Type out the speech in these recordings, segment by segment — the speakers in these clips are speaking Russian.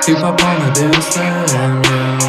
Ты попал на BSM,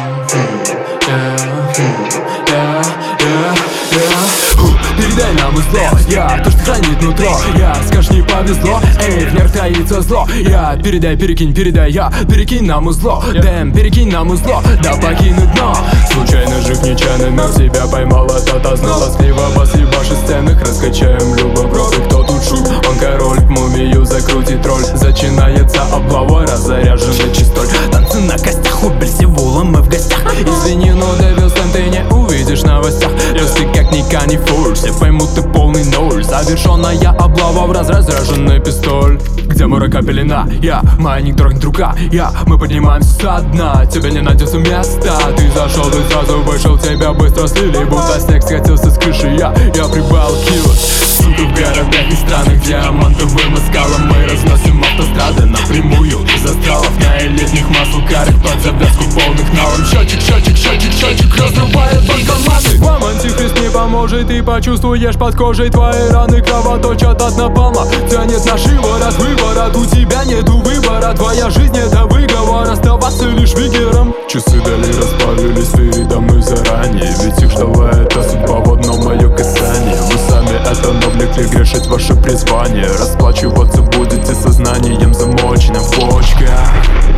передай нам зло, то, что хранит нутро. Скажешь, не повезло, в нерв таится зло. Передай, перекинь, передай, перекинь нам узло. Дэм, перекинь нам узло, да покинуть дно. Случайно жив, нечаянно, но себя поймал этот ознал. Тоскливо посъебашь сценах, раскачаем любой профи. Кто тут шут? Он король, мумию закрутит роль. Начинается облава, раззаряженный чистоль. Танцы на костях, у Бельзевула мы в гостях. Извини, но Дэвилсон ты не увидишь в новостях. Если как никак не фурс, все поймут, ты полный ноль. Завершенная облава в разряженный пистоль. Где морока пелена, моя не трогнет рука. Мы поднимаемся со дна, тебя не найдется места. Ты зашел, ты сразу вышел, тебя быстро слили. Будто снег скатился с крыши, я прибавил кило. Сука, в городах и странах диамантовым скалам мы разносим автострады напрямую из астралов на элитных маслкарах под завязку полных налом. Счетчик разрубает банкоматы. Вам антихрист не поможет, ты почувствуешь под кожей твои раны кровоточат от напалма. Тянет на шиворот, выворот, у тебя нету выбора. Твоя жизнь это выговор, оставаться лишь вигером. Часы дали расплавились передо мной заранее, ведь их ждала эта судьба в одно мое касание. Вы сами это навлекли, грешить ваше призвание. Расплачиваться будете сознанием, замоченным в почках.